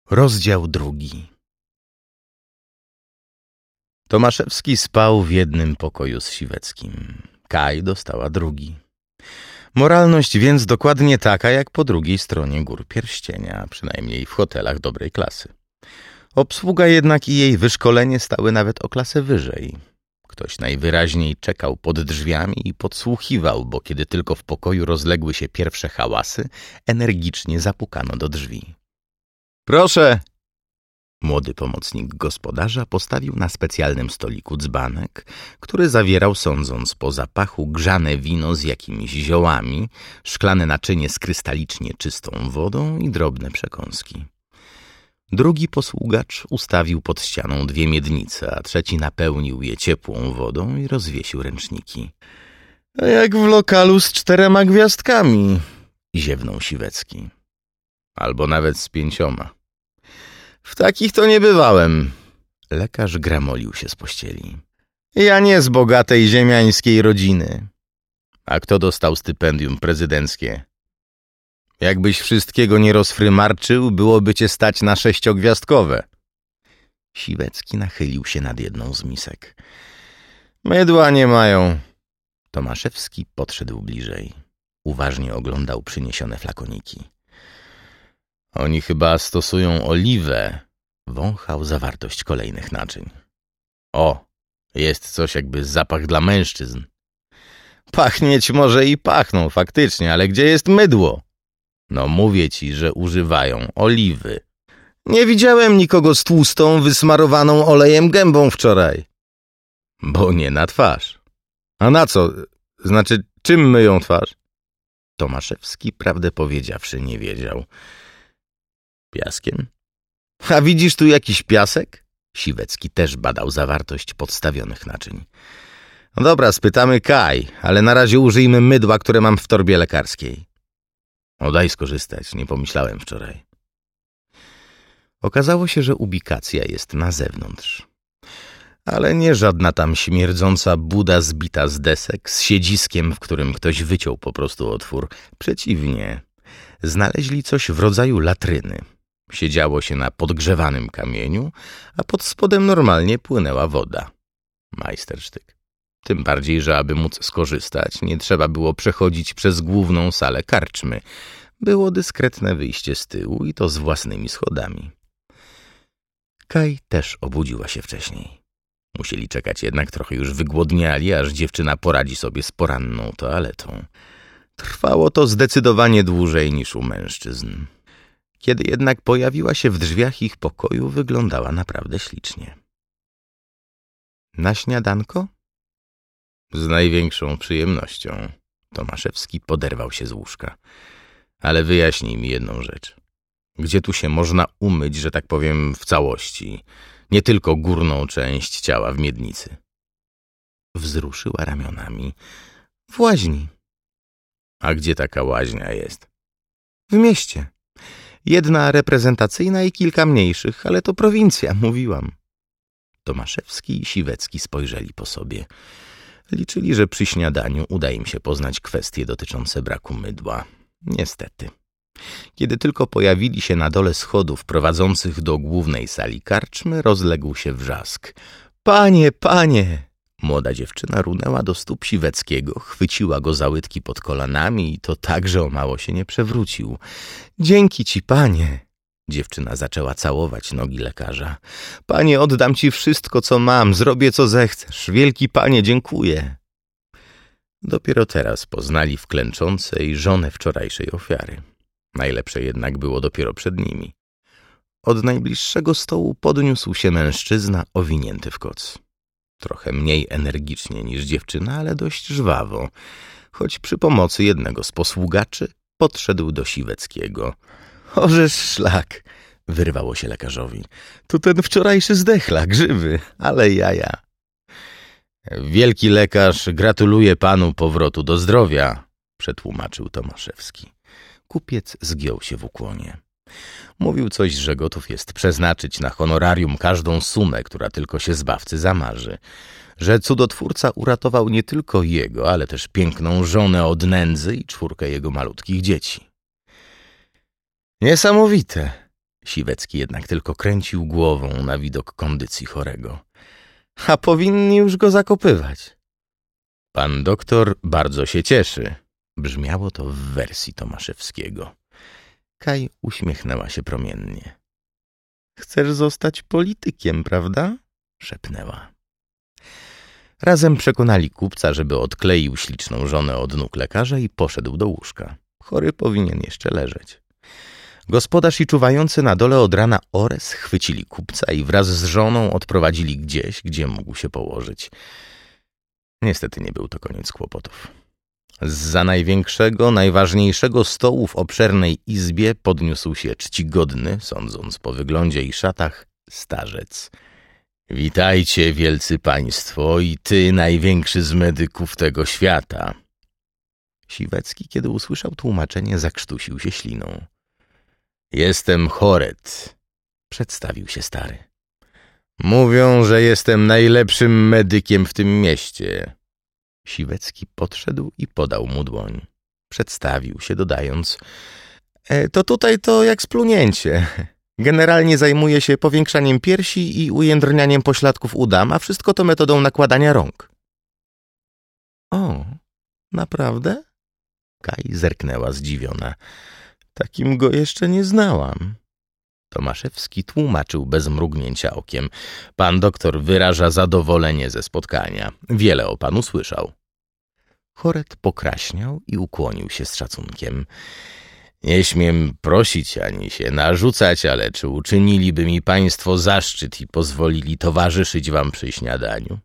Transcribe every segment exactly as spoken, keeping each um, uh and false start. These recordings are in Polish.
Rozdział drugi. Tomaszewski spał w jednym pokoju z Siweckim. Kaj dostała drugi. Moralność więc dokładnie taka jak po drugiej stronie gór pierścienia, przynajmniej w hotelach dobrej klasy. Obsługa jednak i jej wyszkolenie stały nawet o klasę wyżej. Ktoś najwyraźniej czekał pod drzwiami i podsłuchiwał, bo kiedy tylko w pokoju rozległy się pierwsze hałasy, energicznie zapukano do drzwi. Proszę! Młody pomocnik gospodarza postawił na specjalnym stoliku dzbanek, który zawierał, sądząc po zapachu, grzane wino z jakimiś ziołami, szklane naczynie z krystalicznie czystą wodą i drobne przekąski. Drugi posługacz ustawił pod ścianą dwie miednice, a trzeci napełnił je ciepłą wodą i rozwiesił ręczniki. — A jak w lokalu z czterema gwiazdkami — ziewnął Siwecki. — Albo nawet z pięcioma. W takich to nie bywałem. Lekarz gramolił się z pościeli. Ja nie z bogatej ziemiańskiej rodziny. A kto dostał stypendium prezydenckie? Jakbyś wszystkiego nie rozfrymarczył, byłoby cię stać na sześciogwiazdkowe. Siwecki nachylił się nad jedną z misek. Mydła nie mają. Tomaszewski podszedł bliżej. Uważnie oglądał przyniesione flakoniki. Oni chyba stosują oliwę. Wąchał zawartość kolejnych naczyń. O, jest coś jakby zapach dla mężczyzn. Pachnieć może i pachną faktycznie, ale gdzie jest mydło? No mówię ci, że używają oliwy. Nie widziałem nikogo z tłustą, wysmarowaną olejem gębą wczoraj. Bo nie na twarz. A na co? Znaczy, czym myją twarz? Tomaszewski, prawdę powiedziawszy, nie wiedział. Piaskiem? A widzisz tu jakiś piasek? Siwecki też badał zawartość podstawionych naczyń. No dobra, spytamy Kaj, ale na razie użyjmy mydła, które mam w torbie lekarskiej. O, daj skorzystać, nie pomyślałem wczoraj. Okazało się, że ubikacja jest na zewnątrz. Ale nie żadna tam śmierdząca buda zbita z desek, z siedziskiem, w którym ktoś wyciął po prostu otwór. Przeciwnie, znaleźli coś w rodzaju latryny. Siedziało się na podgrzewanym kamieniu, a pod spodem normalnie płynęła woda. Majstersztyk. Tym bardziej, że aby móc skorzystać, nie trzeba było przechodzić przez główną salę karczmy. Było dyskretne wyjście z tyłu i to z własnymi schodami. Kaj też obudziła się wcześniej. Musieli czekać jednak, trochę już wygłodniali, aż dziewczyna poradzi sobie z poranną toaletą. Trwało to zdecydowanie dłużej niż u mężczyzn. Kiedy jednak pojawiła się w drzwiach ich pokoju, wyglądała naprawdę ślicznie. Na śniadanko? Z największą przyjemnością. Tomaszewski poderwał się z łóżka. Ale wyjaśnij mi jedną rzecz. Gdzie tu się można umyć, że tak powiem, w całości, nie tylko górną część ciała w miednicy? Wzruszyła ramionami. W łaźni. A gdzie taka łaźnia jest? W mieście. Jedna reprezentacyjna i kilka mniejszych, ale to prowincja, mówiłam. Tomaszewski i Siwecki spojrzeli po sobie. Liczyli, że przy śniadaniu uda im się poznać kwestie dotyczące braku mydła. Niestety. Kiedy tylko pojawili się na dole schodów prowadzących do głównej sali karczmy, rozległ się wrzask. Panie, panie! Młoda dziewczyna runęła do stóp Siweckiego, chwyciła go za łydki pod kolanami i to tak, że o mało się nie przewrócił. Dzięki ci, panie! Dziewczyna zaczęła całować nogi lekarza. Panie, oddam ci wszystko, co mam, zrobię, co zechcesz. Wielki panie, dziękuję. Dopiero teraz poznali w klęczącej żonę wczorajszej ofiary. Najlepsze jednak było dopiero przed nimi. Od najbliższego stołu podniósł się mężczyzna owinięty w koc. Trochę mniej energicznie niż dziewczyna, ale dość żwawo, choć przy pomocy jednego z posługaczy podszedł do Siweckiego. Ożeż szlak, wyrwało się lekarzowi. To ten wczorajszy zdechlak, żywy, ale jaja. Wielki lekarz gratuluje panu powrotu do zdrowia, przetłumaczył Tomaszewski. Kupiec zgiął się w ukłonie. Mówił coś, że gotów jest przeznaczyć na honorarium każdą sumę, która tylko się zbawcy zamarzy. Że cudotwórca uratował nie tylko jego, ale też piękną żonę od nędzy i czwórkę jego malutkich dzieci. Niesamowite. Siwecki jednak tylko kręcił głową na widok kondycji chorego. A powinni już go zakopywać. Pan doktor bardzo się cieszy. Brzmiało to w wersji Tomaszewskiego. Kaj uśmiechnęła się promiennie. Chcesz zostać politykiem, prawda? Szepnęła. Razem przekonali kupca, żeby odkleił śliczną żonę od nóg lekarza i poszedł do łóżka. Chory powinien jeszcze leżeć. Gospodarz i czuwający na dole od rana Ores chwycili kupca i wraz z żoną odprowadzili gdzieś, gdzie mógł się położyć. Niestety nie był to koniec kłopotów. Zza największego, najważniejszego stołu w obszernej izbie podniósł się czcigodny, sądząc po wyglądzie i szatach, starzec. Witajcie, wielcy państwo, i ty, największy z medyków tego świata. Siwecki, kiedy usłyszał tłumaczenie, zakrztusił się śliną. Jestem Choret, przedstawił się stary. Mówią, że jestem najlepszym medykiem w tym mieście. Siwecki podszedł i podał mu dłoń. Przedstawił się, dodając: e, to tutaj to jak splunięcie. Generalnie zajmuję się powiększaniem piersi i ujędrnianiem pośladków u dam, a wszystko to metodą nakładania rąk. O, naprawdę? Kaj zerknęła zdziwiona. Takim go jeszcze nie znałam. Tomaszewski tłumaczył bez mrugnięcia okiem. Pan doktor wyraża zadowolenie ze spotkania. Wiele o panu słyszał. Choret pokraśniał i ukłonił się z szacunkiem. Nie śmiem prosić ani się narzucać, ale czy uczyniliby mi państwo zaszczyt i pozwolili towarzyszyć wam przy śniadaniu?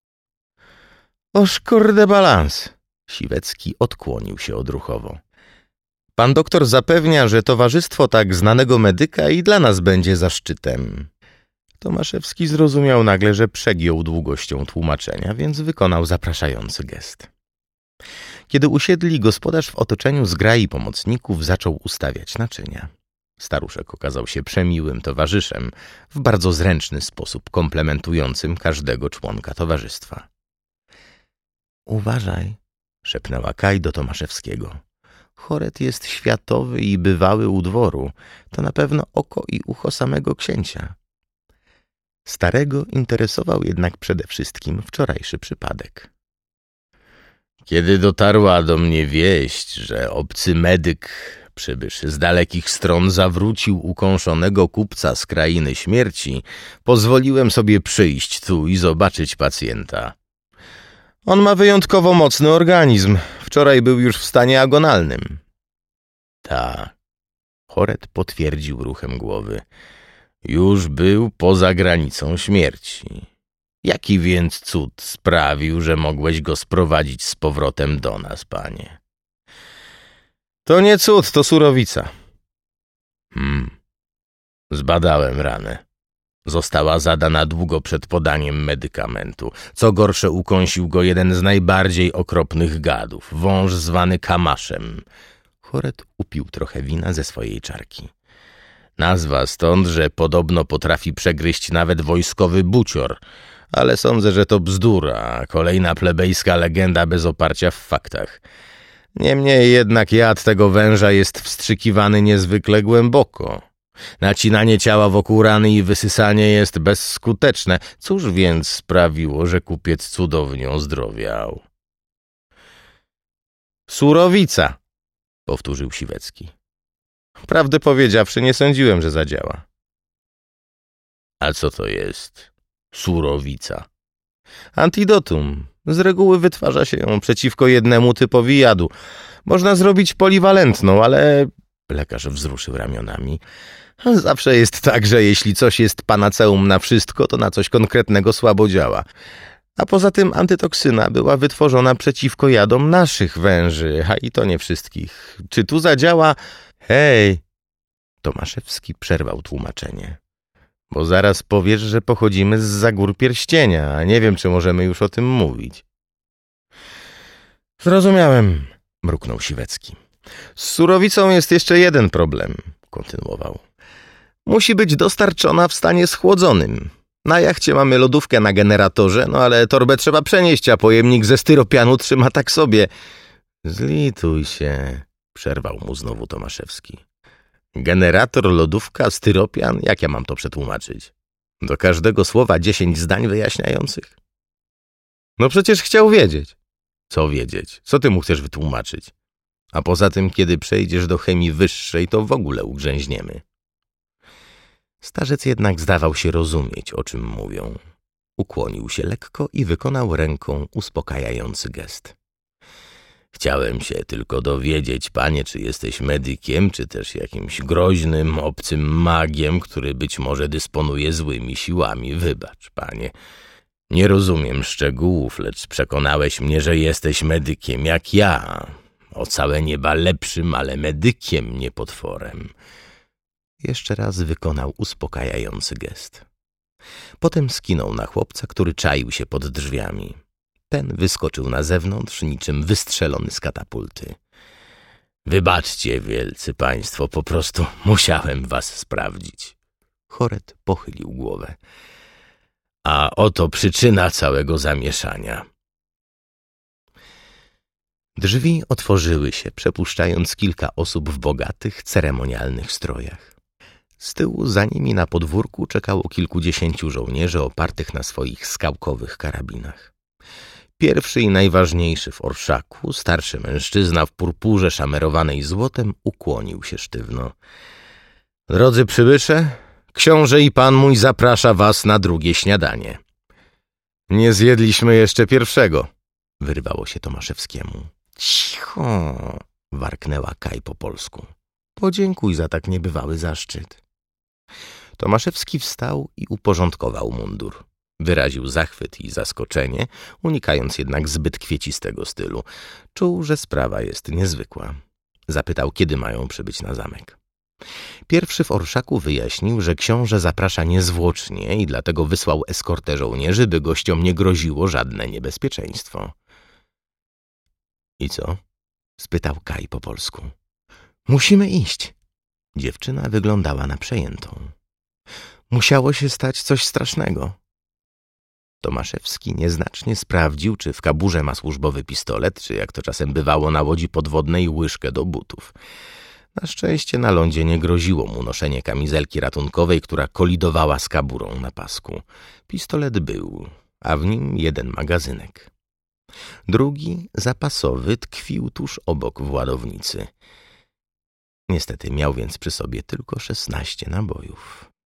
Oż kurde balans! Siwecki odkłonił się odruchowo. Pan doktor zapewnia, że towarzystwo tak znanego medyka i dla nas będzie zaszczytem. Tomaszewski zrozumiał nagle, że przegiął długością tłumaczenia, więc wykonał zapraszający gest. Kiedy usiedli, gospodarz w otoczeniu zgrai pomocników zaczął ustawiać naczynia. Staruszek okazał się przemiłym towarzyszem, w bardzo zręczny sposób komplementującym każdego członka towarzystwa. Uważaj, szepnęła Kaj do Tomaszewskiego. Choret jest światowy i bywały u dworu. To na pewno oko i ucho samego księcia. Starego interesował jednak przede wszystkim wczorajszy przypadek. Kiedy dotarła do mnie wieść, że obcy medyk, przybywszy z dalekich stron, zawrócił ukąszonego kupca z krainy śmierci, pozwoliłem sobie przyjść tu i zobaczyć pacjenta. On ma wyjątkowo mocny organizm. Wczoraj był już w stanie agonalnym. Tak, Choret potwierdził ruchem głowy. Już był poza granicą śmierci. Jaki więc cud sprawił, że mogłeś go sprowadzić z powrotem do nas, panie? To nie cud, to surowica. Hmm, zbadałem ranę. Została zadana długo przed podaniem medykamentu. Co gorsze, ukąsił go jeden z najbardziej okropnych gadów, wąż zwany kamaszem. Choret upił trochę wina ze swojej czarki. Nazwa stąd, że podobno potrafi przegryźć nawet wojskowy bucior, ale sądzę, że to bzdura, kolejna plebejska legenda bez oparcia w faktach. Niemniej jednak jad tego węża jest wstrzykiwany niezwykle głęboko. Nacinanie ciała wokół rany i wysysanie jest bezskuteczne. Cóż więc sprawiło, że kupiec cudownie ozdrowiał? Surowica, powtórzył Siwecki. Prawdę powiedziawszy, nie sądziłem, że zadziała. A co to jest surowica? Antidotum. Z reguły wytwarza się ją przeciwko jednemu typowi jadu. Można zrobić poliwalentną, ale... Lekarz wzruszył ramionami. Zawsze jest tak, że jeśli coś jest panaceum na wszystko, to na coś konkretnego słabo działa. A poza tym antytoksyna była wytworzona przeciwko jadom naszych węży, a i to nie wszystkich. Czy tu zadziała... Hej! Tomaszewski przerwał tłumaczenie. Bo zaraz powiesz, że pochodzimy z Zagór Pierścienia, a nie wiem, czy możemy już o tym mówić. Zrozumiałem, mruknął Siwecki. Z surowicą jest jeszcze jeden problem, kontynuował. Musi być dostarczona w stanie schłodzonym. Na jachcie mamy lodówkę na generatorze, no ale torbę trzeba przenieść, a pojemnik ze styropianu trzyma tak sobie. Zlituj się, przerwał mu znowu Tomaszewski. Generator, lodówka, styropian? Jak ja mam to przetłumaczyć? Do każdego słowa dziesięć zdań wyjaśniających? No przecież chciał wiedzieć. Co wiedzieć? Co ty mu chcesz wytłumaczyć? A poza tym, kiedy przejdziesz do chemii wyższej, to w ogóle ugrzęźniemy. Starzec jednak zdawał się rozumieć, o czym mówią. Ukłonił się lekko i wykonał ręką uspokajający gest. Chciałem się tylko dowiedzieć, panie, czy jesteś medykiem, czy też jakimś groźnym, obcym magiem, który być może dysponuje złymi siłami. Wybacz, panie. Nie rozumiem szczegółów, lecz przekonałeś mnie, że jesteś medykiem jak ja. O całe nieba lepszym, ale medykiem, nie potworem. Jeszcze raz wykonał uspokajający gest. Potem skinął na chłopca, który czaił się pod drzwiami. Ten wyskoczył na zewnątrz, niczym wystrzelony z katapulty. Wybaczcie, wielcy państwo, po prostu musiałem was sprawdzić. Choret pochylił głowę. A oto przyczyna całego zamieszania. Drzwi otworzyły się, przepuszczając kilka osób w bogatych, ceremonialnych strojach. Z tyłu za nimi na podwórku czekało kilkudziesięciu żołnierzy opartych na swoich skałkowych karabinach. Pierwszy i najważniejszy w orszaku, starszy mężczyzna w purpurze szamerowanej złotem, ukłonił się sztywno. Drodzy przybysze, książę i pan mój zaprasza was na drugie śniadanie. Nie zjedliśmy jeszcze pierwszego, wyrwało się Tomaszewskiemu. Cicho, warknęła Kaj po polsku. Podziękuj za tak niebywały zaszczyt. Tomaszewski wstał i uporządkował mundur. Wyraził zachwyt i zaskoczenie, unikając jednak zbyt kwiecistego stylu. Czuł, że sprawa jest niezwykła. Zapytał, kiedy mają przybyć na zamek. Pierwszy w orszaku wyjaśnił, że książę zaprasza niezwłocznie i dlatego wysłał eskortę żołnierzy, by gościom nie groziło żadne niebezpieczeństwo. I co? Spytał Kaj po polsku. Musimy iść. Dziewczyna wyglądała na przejętą. Musiało się stać coś strasznego. Tomaszewski nieznacznie sprawdził, czy w kaburze ma służbowy pistolet, czy jak to czasem bywało na łodzi podwodnej, łyżkę do butów. Na szczęście na lądzie nie groziło mu noszenie kamizelki ratunkowej, która kolidowała z kaburą na pasku. Pistolet był, a w nim jeden magazynek. Drugi, zapasowy, tkwił tuż obok w ładownicy. Niestety miał więc przy sobie tylko szesnaście nabojów.